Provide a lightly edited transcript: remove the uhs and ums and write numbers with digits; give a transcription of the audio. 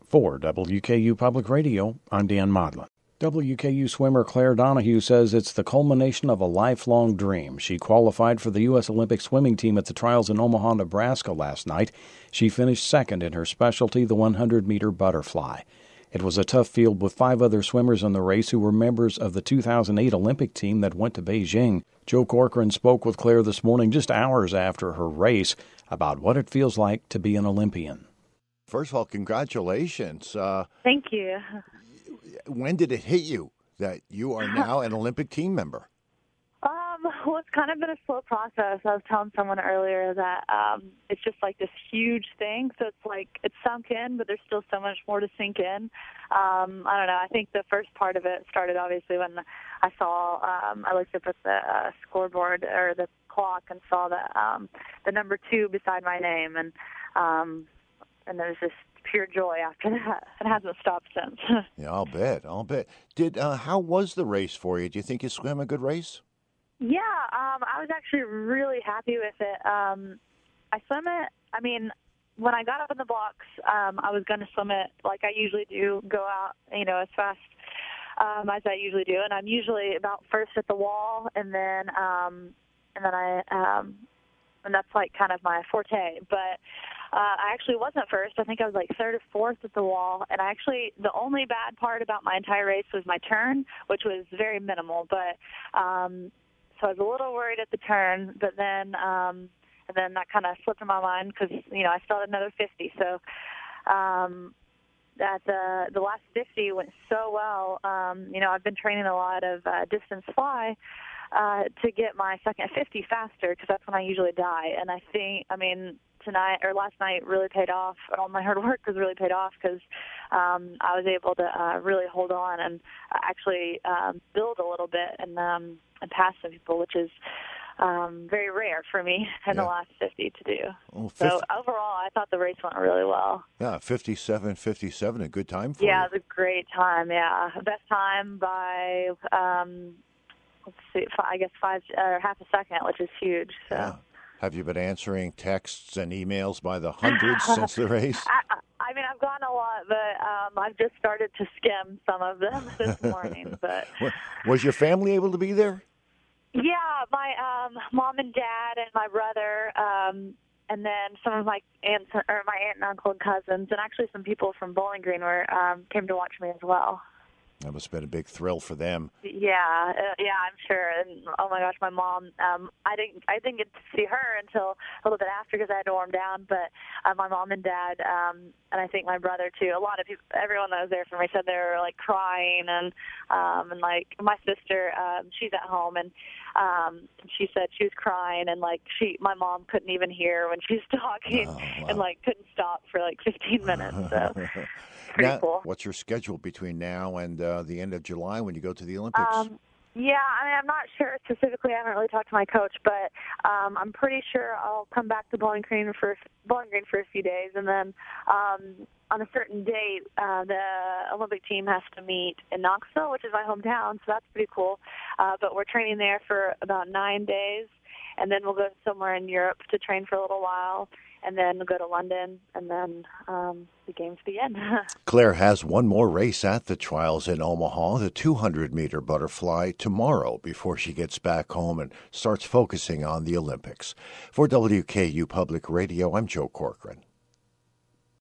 For WKU Public Radio, I'm Dan Modlin. WKU swimmer Claire Donahue says it's the culmination of a lifelong dream. She qualified for the U.S. Olympic swimming team at the trials in Omaha, Nebraska last night. She finished second in her specialty, the 100-meter butterfly. It was a tough field with 5 other swimmers in the race who were members of the 2008 Olympic team that went to Beijing. Joe Corcoran spoke with Claire this morning, just hours after her race, about what it feels like to be an Olympian. First of all, congratulations. Thank you. When did it hit you that you are now an Olympic team member? Well, it's kind of been a slow process. I was telling someone earlier that it's just like this huge thing. So it's like it's sunk in, but there's still so much more to sink in. I don't know. I think the first part of it started obviously when I saw I looked up at the scoreboard or the clock and saw the number 2 beside my name, and there was just pure joy after that. It hasn't stopped since. Yeah, I'll bet. How was the race for you? Do you think you swam a good race? Yeah, I was actually really happy with it. I swam it, when I got up in the blocks, I was going to swim it like I usually do, go out, as fast as I usually do. And I'm usually about first at the wall, and then and that's like kind of my forte. But I actually wasn't first. I think I was like 3rd or 4th at the wall. And the only bad part about my entire race was my turn, which was very minimal. But so I was a little worried at the turn, but then and then that kind of slipped in my mind because, I still had another 50. So the last 50 went so well. I've been training a lot of distance fly to get my second 50 faster because that's when I usually die. And I think, last night really paid off. All my hard work was really paid off because I was able to really hold on and actually build a little bit and pass some people, which is very rare for me in the last 50 to do. Well, so overall, I thought the race went really well. Yeah, 57, a good time for you. Yeah, it was a great time, yeah. Best time by, I guess half a second, which is huge. So. Yeah. Have you been answering texts and emails by the hundreds since the race? I've gotten a lot, but I've just started to skim some of them this morning. But was your family able to be there? Yeah, my mom and dad and my brother, and then some of my aunt and uncle and cousins, and actually some people from Bowling Green came to watch me as well. That must have been a big thrill for them. Yeah, I'm sure. And oh my gosh, my mom, I didn't get to see her until a little bit after because I had to warm down. But my mom and dad, and I think my brother too. A lot of people, everyone that was there for me said they were like crying, and like my sister, she's at home, and she said she was crying, and like my mom couldn't even hear when she was talking, and like couldn't stop for like 15 minutes. So. Pretty cool. What's your schedule between now and the end of July when you go to the Olympics? I'm not sure specifically. I haven't really talked to my coach, but I'm pretty sure I'll come back to Bowling Green for a few days, and then on a certain date, the Olympic team has to meet in Knoxville, which is my hometown, so that's pretty cool. But we're training there for about 9 days, and then we'll go somewhere in Europe to train for a little while, and then we'll go to London, and then the games begin. Claire has one more race at the trials in Omaha, the 200-meter butterfly, tomorrow before she gets back home and starts focusing on the Olympics. For WKU Public Radio, I'm Joe Corcoran.